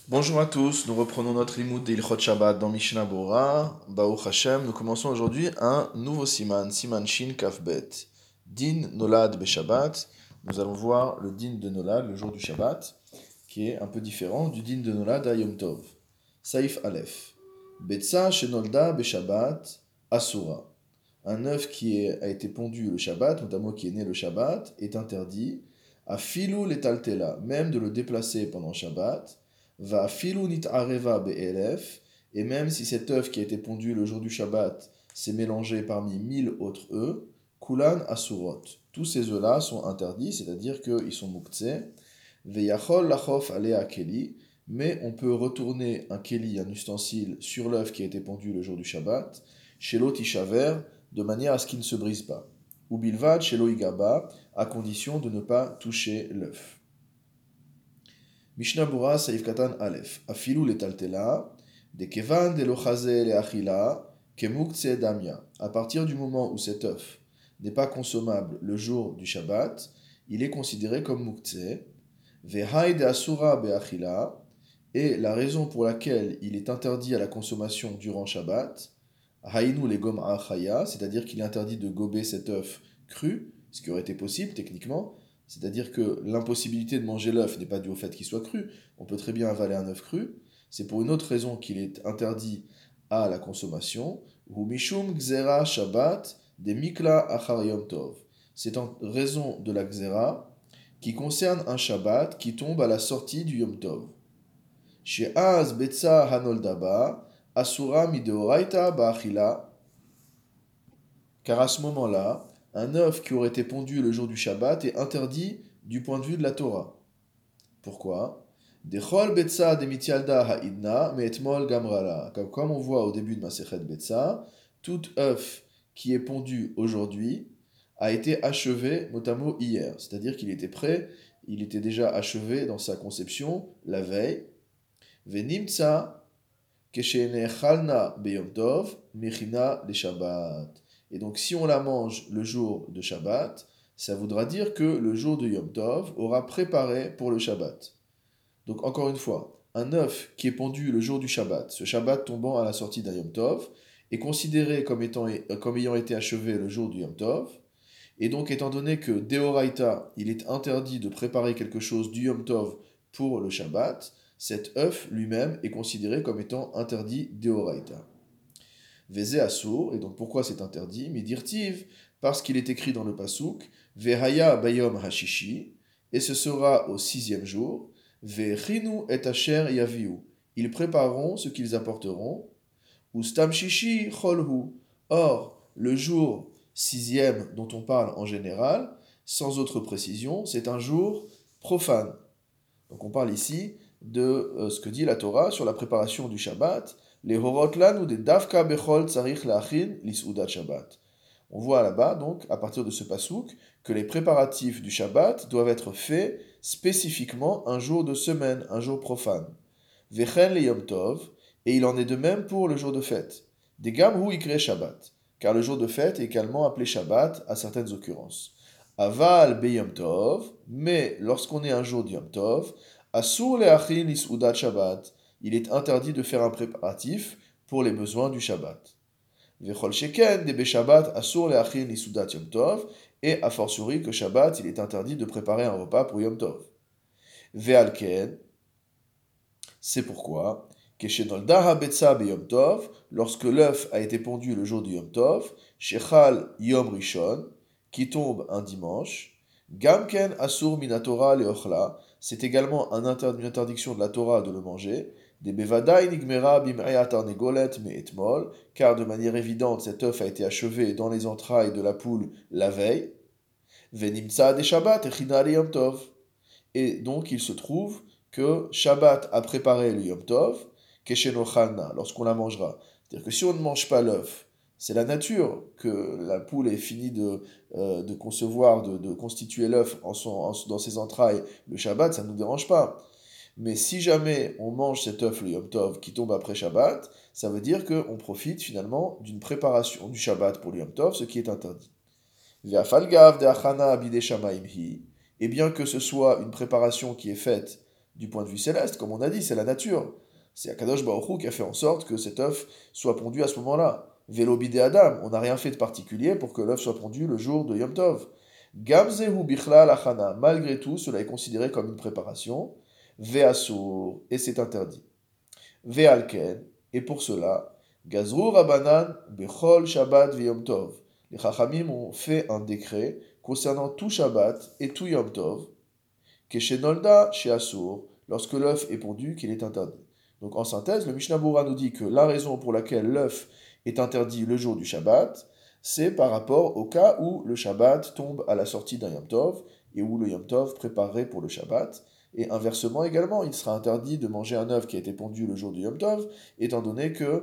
Bonjour à tous, nous reprenons notre limoud d'Ilchot Shabbat dans Mishnah Bora. Baruch Hashem, nous commençons aujourd'hui un nouveau siman, siman Shin Kaf Bet. Din Nolad Beshabbat. Nous allons voir le din de Nolad, le jour du Shabbat, qui est un peu différent du din de Nolad à Yom Tov. Saif Aleph. Betsa Shenolda Beshabbat Asura. Un œuf a été pondu le Shabbat, notamment qui est né le Shabbat, est interdit. A filou letaltela, même de le déplacer pendant Shabbat. Va filou nit areva be'elef, et même si cet œuf qui a été pondu le jour du Shabbat s'est mélangé parmi 1000 autres œufs, kulan asurot. Tous ces œufs-là sont interdits, c'est-à-dire qu'ils sont muktzeh. Veyachol lachof alea keli, mais on peut retourner un keli, un ustensile, sur l'œuf qui a été pondu le jour du Shabbat, chez l'otishaver, de manière à ce qu'il ne se brise pas. Ou bilvad chez l'oigaba, à condition de ne pas toucher l'œuf. Mishnah Bura Saif Katan Aleph. Afilou letaltela, de kevan de lochaze leachila, kemukse damia. À partir du moment où cet œuf n'est pas consommable le jour du Shabbat, il est considéré comme mukse. Vehai de asura beachila, et la raison pour laquelle il est interdit à la consommation durant Shabbat, haïnu le gom achaya, c'est-à-dire qu'il est interdit de gober cet œuf cru, ce qui aurait été possible techniquement. C'est-à-dire que l'impossibilité de manger l'œuf n'est pas due au fait qu'il soit cru. On peut très bien avaler un œuf cru. C'est pour une autre raison qu'il est interdit à la consommation. Hu mishum gzera shabbat de mikla achar yom tov. C'est en raison de la gzera qui concerne un shabbat qui tombe à la sortie du yom tov. She'az betza hanoldaba asura mideoraita ba'achila. Car à ce moment-là, un œuf qui aurait été pondu le jour du Shabbat est interdit du point de vue de la Torah. Pourquoi? Dechol betza de mitialda ha'idna me'etmol gamrala. Comme on voit au début de Masechet Betza, tout œuf qui est pondu aujourd'hui a été achevé, notamment hier. C'est-à-dire qu'il était prêt, il était déjà achevé dans sa conception la veille. Venimtsa keshenechalna beyom tov mechina le Shabbat. Et donc, si on la mange le jour de Shabbat, ça voudra dire que le jour de Yom Tov aura préparé pour le Shabbat. Donc, encore une fois, un œuf qui est pondu le jour du Shabbat, ce Shabbat tombant à la sortie d'un Yom Tov, est considéré comme ayant été achevé le jour du Yom Tov. Et donc, étant donné que Deoraita, il est interdit de préparer quelque chose du Yom Tov pour le Shabbat, cet œuf lui-même est considéré comme étant interdit Deoraita. Veze Asur, et donc pourquoi c'est interdit? Midirtiv, parce qu'il est écrit dans le Pasuk, Vehaya Bayom Hashishi, et ce sera au 6e jour, Vechinu et Asher Yaviu, ils prépareront ce qu'ils apporteront, ou Stam Shishi Cholhu, or le jour 6e dont on parle en général, sans autre précision, c'est un jour profane. Donc on parle ici de ce que dit la Torah sur la préparation du Shabbat, les horotlan ou des davka bechol tsarich lachin l'isudat Shabbat. On voit là-bas, donc, à partir de ce pasouk, que les préparatifs du Shabbat doivent être faits spécifiquement un jour de semaine, un jour profane. Vechen le Yom Tov, et il en est de même pour le jour de fête. Des gam hu ikre Shabbat, car le jour de fête est également appelé Shabbat à certaines occurrences. Aval be Yom Tov, mais lorsqu'on est un jour de Yom Tov, asur leachin l'isudat Shabbat, il est interdit de faire un préparatif pour les besoins du Shabbat. Vechol sheken de Shabbat asur leachin l'isudat Yom Tov, et a fortiori que Shabbat, il est interdit de préparer un repas pour Yom Tov. Ve'alken, c'est pourquoi, keshenolda ha'betza beyom tov, lorsque l'œuf a été pondu le jour du Yom Tov, shechal yom rishon, qui tombe un dimanche, gamken asur minatora leochla, c'est également une interdiction de la Torah de le manger, des bevadai nigmera bim'ayat arnegolet me'etmol, car de manière évidente cet œuf a été achevé dans les entrailles de la poule la veille, venimtsa de Shabbat echina le Yom Tov, et donc il se trouve que Shabbat a préparé le Yom Tov, keshenochalna, lorsqu'on la mangera. C'est-à-dire que si on ne mange pas l'œuf, c'est la nature que la poule ait fini de concevoir, de constituer l'œuf dans ses entrailles. Le Shabbat, ça ne nous dérange pas. Mais si jamais on mange cet œuf, le Yom Tov, qui tombe après Shabbat, ça veut dire qu'on profite finalement d'une préparation du Shabbat pour le Yom Tov, ce qui est interdit. V'afalgav de achana abide shamaim hi, et bien que ce soit une préparation qui est faite du point de vue céleste, comme on a dit, c'est la nature. C'est Akadosh Baruch Hu qui a fait en sorte que cet œuf soit pondu à ce moment-là. Vélo bidé Adam, on n'a rien fait de particulier pour que l'œuf soit pondu le jour de Yom Tov. Gamzehu bichla lachana, malgré tout, cela est considéré comme une préparation. Ve'asur, et c'est interdit. Ve'alken, et pour cela, Gazru Rabanan bechol Shabbat ve'Yom Tov. Les Chachamim ont fait un décret concernant tout Shabbat et tout Yom Tov, Keshenolda chez Asur, lorsque l'œuf est pondu, qu'il est interdit. Donc en synthèse, le Mishnah Bura nous dit que la raison pour laquelle l'œuf est interdit le jour du Shabbat, c'est par rapport au cas où le Shabbat tombe à la sortie d'un Yom Tov et où le Yom Tov préparerait pour le Shabbat. Et inversement également, il sera interdit de manger un œuf qui a été pondu le jour du Yom Tov, étant donné que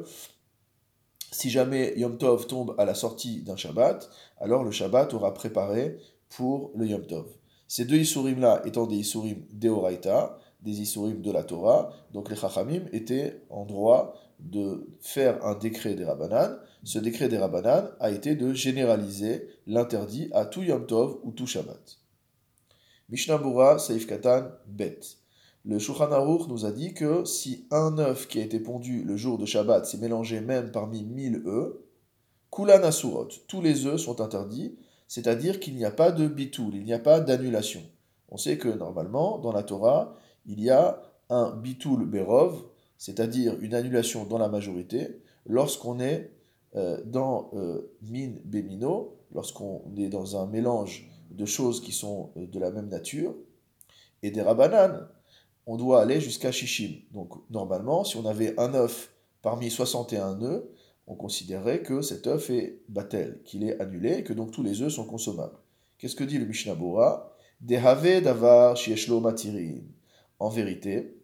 si jamais Yom Tov tombe à la sortie d'un Shabbat, alors le Shabbat aura préparé pour le Yom Tov. Ces deux Isurim-là étant des Isurim d'Eoraita, des Isurim de la Torah, donc les Chachamim étaient en droit de faire un décret des Rabbanan. Ce décret des Rabbanan a été de généraliser l'interdit à tout Yom Tov ou tout Shabbat. Mishnah Bura, Saif Katan, Bet. Le Shulchan Aruch nous a dit que si un œuf qui a été pondu le jour de Shabbat s'est mélangé même parmi 1000 œufs, Kulan Asurot, tous les œufs sont interdits, c'est-à-dire qu'il n'y a pas de bitoul, il n'y a pas d'annulation. On sait que normalement, dans la Torah, il y a un bitoul berov, c'est-à-dire une annulation dans la majorité, lorsqu'on est dans min bemino, lorsqu'on est dans un mélange de choses qui sont de la même nature, et des rabbanan, on doit aller jusqu'à shishim. Donc normalement, si on avait un œuf parmi 61 œufs, on considérerait que cet œuf est batel, qu'il est annulé, et que donc tous les œufs sont consommables. Qu'est-ce que dit le Mishnah Bora? Dehave davar shieshlo matirin. En vérité,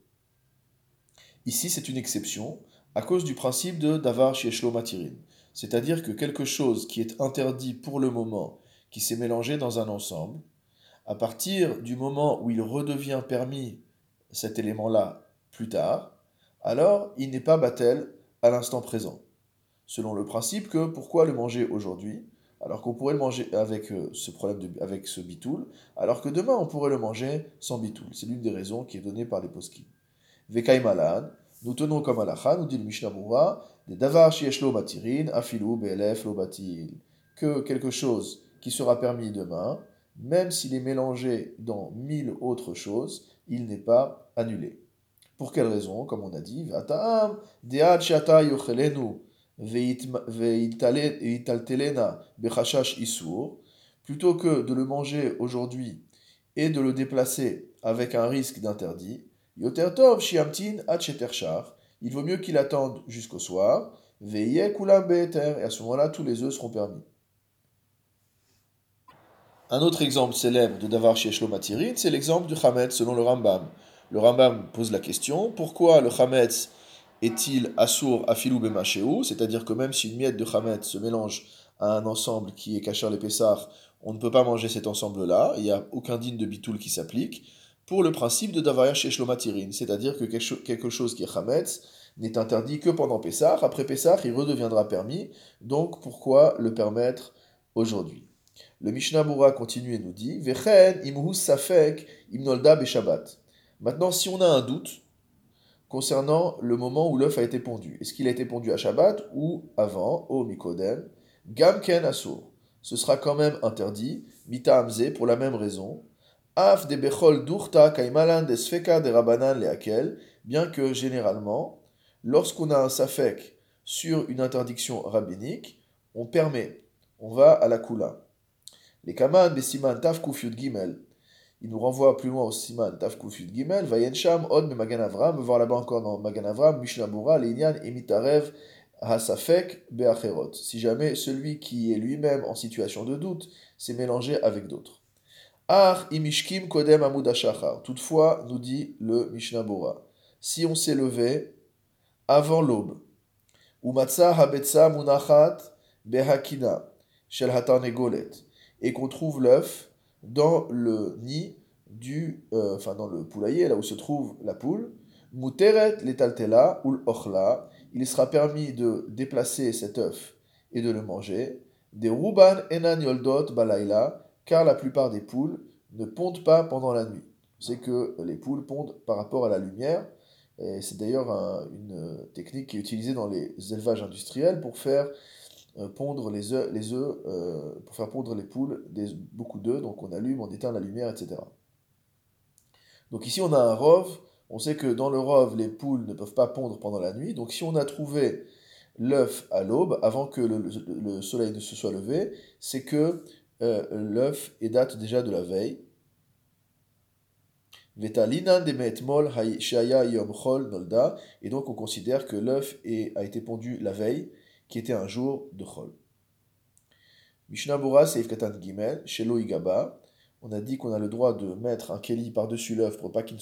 ici c'est une exception à cause du principe de davar shieshlo matirin. C'est-à-dire que quelque chose qui est interdit pour le moment, qui s'est mélangé dans un ensemble, à partir du moment où il redevient permis cet élément-là plus tard, alors il n'est pas batel à l'instant présent. Selon le principe que pourquoi le manger aujourd'hui, alors qu'on pourrait le manger avec avec ce bitoul, alors que demain on pourrait le manger sans bitoul. C'est l'une des raisons qui est donnée par les poskim. Vekai malan, nous tenons comme halakha, nous dit le Mishnah Bura, des davar shieshlo matirin, afilu be'elef lo batil, que quelque chose qui sera permis demain, même s'il est mélangé dans 1000 autres choses, il n'est pas annulé. Pour quelle raison? Comme on a dit, V'ata'am de'ad shata yochelenu ve'italtelena bechashash isur, plutôt que de le manger aujourd'hui et de le déplacer avec un risque d'interdit, yoter tov shiamtin ad shetershar, il vaut mieux qu'il attende jusqu'au soir, ve'yeh kulam be'eter, et à ce moment-là, tous les œufs seront permis. Un autre exemple célèbre de Davar Sheshlo Matirin, c'est l'exemple du Chametz selon le Rambam. Le Rambam pose la question, pourquoi le Chametz est-il assour afilou bemachéou, c'est-à-dire que même si une miette de Chametz se mélange à un ensemble qui est Kachar les Pessar, on ne peut pas manger cet ensemble-là, il n'y a aucun digne de bitoul qui s'applique, pour le principe de Davar Sheshlo Matirin, c'est-à-dire que quelque chose qui est Chametz n'est interdit que pendant Pessar, après Pessar il redeviendra permis, donc pourquoi le permettre aujourd'hui? Le Mishnah Bura continue et nous dit Vechen imhu safek imnolda beshabbat. Maintenant, si on a un doute concernant le moment où l'œuf a été pondu, est-ce qu'il a été pondu à Shabbat ou avant, au Mikodem, Gamken asur. Ce sera quand même interdit, mita amze, pour la même raison. Af de bechol durta kaimalan de sfeka de rabanan leakel, bien que généralement, lorsqu'on a un safek sur une interdiction rabbinique, on permet, on va à la kula. Les Kaman, Besiman, Taf Kufyud Gimel. Il nous renvoie plus loin au Siman, Taf Kufyud Gimel. Vayensham, Od, me Magan Avram. Me voir là-bas encore dans Magan Avram, Mishnah Bura, Leinian, Emitarev, Hasafek, Beacherot. Si jamais celui qui est lui-même en situation de doute s'est mélangé avec d'autres. Ar, Imishkim, Kodem, Amud Ashachar. Toutefois, nous dit le Mishnah Bura, si on s'est levé avant l'aube, ou Matzah, Habetza, Munachat, Behakina, Shel Hatanegolet, et qu'on trouve l'œuf dans le nid dans le poulailler, là où se trouve la poule, Muteret letaltela ul ochla, il sera permis de déplacer cet œuf et de le manger. Des ruban enan yoldot balaila, car la plupart des poules ne pondent pas pendant la nuit. c'est que les poules pondent par rapport à la lumière. Et c'est d'ailleurs une technique qui est utilisée dans les élevages industriels pour faire pondre pour faire pondre les poules beaucoup d'œufs. Donc on allume, on éteint la lumière, etc. Donc ici on a un rove. On sait que dans le rove, les poules ne peuvent pas pondre pendant la nuit. Donc si on a trouvé l'œuf à l'aube, avant que le soleil ne se soit levé, c'est que l'œuf date déjà de la veille. Vetalinan de me'etmol shaya yom chol nolda, et donc on considère que l'œuf a été pondu la veille, qui était un jour de chol. Mishnah Bora Seif Katan Gimel, Shelo Igaba, on a dit qu'on a le droit de mettre un keli par-dessus l'œuf pour pas qu'il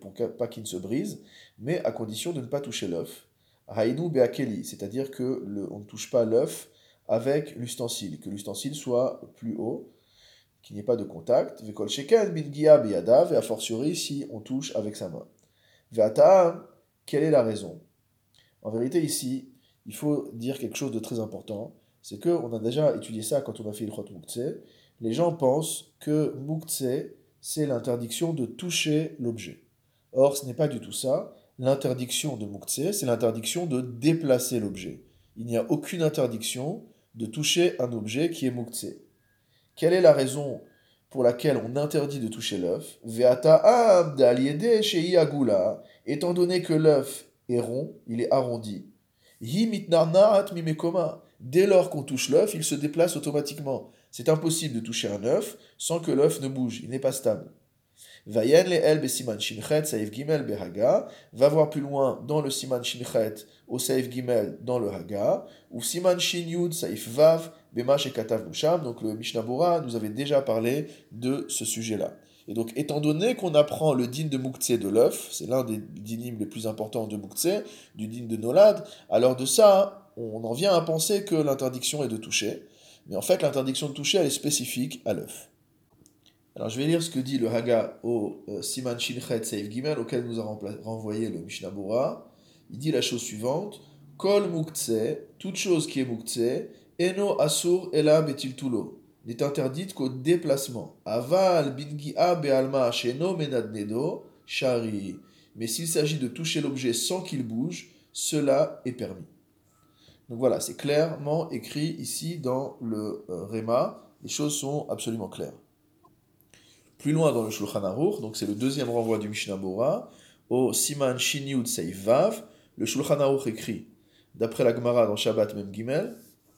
ne se brise, mais à condition de ne pas toucher l'œuf. Haïnou be'akeli, c'est-à-dire que on ne touche pas l'œuf avec l'ustensile, que l'ustensile soit plus haut, qu'il n'y ait pas de contact. Vekol sheken bin gia beyadav, et a fortiori si on touche avec sa main. Ve'atam, quelle est la raison? En vérité, ici, il faut dire quelque chose de très important. C'est qu'on a déjà étudié ça quand on a fait Ilchot Moukhtse. Les gens pensent que Moukhtse, c'est l'interdiction de toucher l'objet. Or, ce n'est pas du tout ça. L'interdiction de Moukhtse, c'est l'interdiction de déplacer l'objet. Il n'y a aucune interdiction de toucher un objet qui est Moukhtse. Quelle est la raison pour laquelle on interdit de toucher l'œuf? Ve'ata'am d'aliede shei agula, étant donné que l'œuf est rond, il est arrondi. Hi mitnarna'at mimekoma. Dès lors qu'on touche l'œuf, il se déplace automatiquement. C'est impossible de toucher un œuf sans que l'œuf ne bouge, il n'est pas stable. Vayen le'el besiman shinchet saif gimel behaga, va voir plus loin dans le siman shinchet au saif gimel dans le haga, ou siman shin yud saif vav bema shekatav nusham. Donc le Mishnah Bora nous avait déjà parlé de ce sujet-là. Et donc, étant donné qu'on apprend le din de Moukhtse de l'œuf, c'est l'un des dinim les plus importants de Moukhtse, du din de Nolad, alors de ça, on en vient à penser que l'interdiction est de toucher. Mais en fait, l'interdiction de toucher, elle est spécifique à l'œuf. Alors, je vais lire ce que dit le Haga au Siman Shinchet Seif Gimel, auquel nous a renvoyé le Mishnah Bora. Il dit la chose suivante: Kol Moukhtse, toute chose qui est Moukhtse, Eno Asur Ela Betil Tulo, n'est interdite qu'au déplacement. Aval bingi'a be'alma sheno menadnedo shari. Mais s'il s'agit de toucher l'objet sans qu'il bouge, cela est permis. Donc voilà, c'est clairement écrit ici dans le Réma. Les choses sont absolument claires. Plus loin dans le Shulchan Aruch, donc c'est le deuxième renvoi du Mishnah Bora, au Siman Shin Yud Seif Vav, le Shulchan Aruch écrit, d'après la Gemara dans Shabbat Mem Gimel,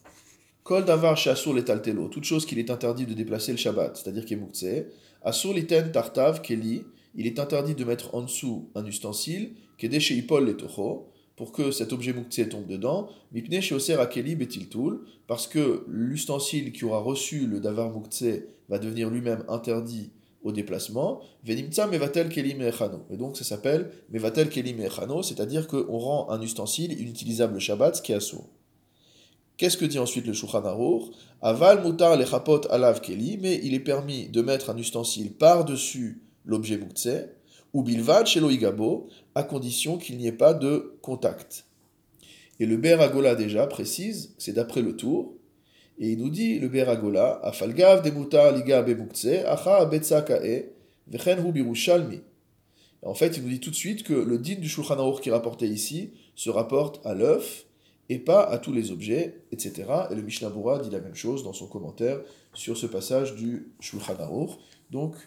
Kol davar she'asur letaltelo, toute chose qu'il est interdit de déplacer le Shabbat, c'est-à-dire qu'il est Moukhtse, asur liten tartav keli, il est interdit de mettre en dessous un ustensile, kede she'ipol letocho, pour que cet objet Moukhtse tombe dedans, mipne she'oser akeli betiltul, parce que l'ustensile qui aura reçu le davar Moukhtse va devenir lui-même interdit au déplacement, venimtsa mevatel keli me'echano. Et donc ça s'appelle mevatel keli me'echano, c'est-à-dire qu'on rend un ustensile inutilisable le Shabbat, ce qui est assourd. Qu'est-ce que dit ensuite le Shulchan Aruch? Aval mutar lechapot alav keli, mais il est permis de mettre un ustensile par-dessus l'objet Moukhtse, ou bilvad shelo igabo, à condition qu'il n'y ait pas de contact. Et le Ber Agola déjà précise, c'est d'après le tour, et il nous dit, le Ber Agola, afalgav de mutar liga be Moukhtse, acha betsa kae, vechen hu birushalmi. En fait, il nous dit tout de suite que le din du Shulchan Aruch qui est rapporté ici se rapporte à l'œuf, et pas à tous les objets, etc. Et le Mishnah Bora dit la même chose dans son commentaire sur ce passage du Shulchan Aruch. Donc,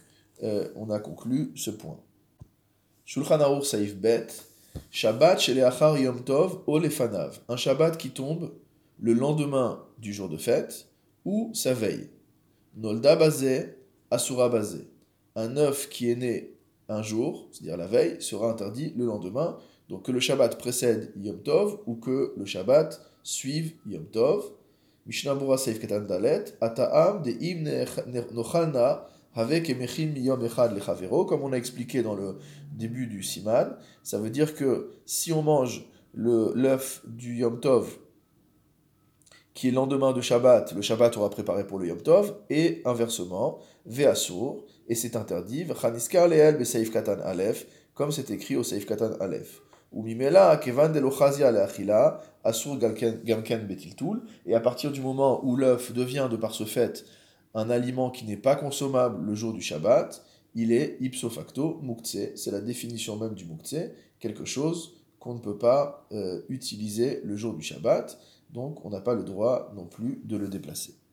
on a conclu ce point. Shulchan Aruch Saif Bet, Shabbat sheleachar Yom Tov o lefanav, un Shabbat qui tombe le lendemain du jour de fête ou sa veille. Nolda bazé, asura bazé, un œuf qui est né un jour, c'est-à-dire la veille, sera interdit le lendemain. Donc que le Shabbat précède Yom Tov ou que le Shabbat suive Yom Tov. Mishnah Bura Seif Katan Dalet, Ata'am de im nochalna avec emechim yom echad lechavero, comme on a expliqué dans le début du Siman. Ça veut dire que si on mange l'œuf du Yom Tov, qui est le lendemain de Shabbat, le Shabbat aura préparé pour le Yom Tov, et inversement, ve'asur, et c'est interdit, v'chaniskar leel be'seif katan alef, comme c'est écrit au seif katan alef. Ou mimela kevan de lochazia le'achila, asur gamken betiltul, et à partir du moment où l'œuf devient, de par ce fait, un aliment qui n'est pas consommable le jour du Shabbat, il est ipso facto muktzeh. C'est la définition même du muktzeh, quelque chose qu'on ne peut pas utiliser le jour du Shabbat, donc on n'a pas le droit non plus de le déplacer.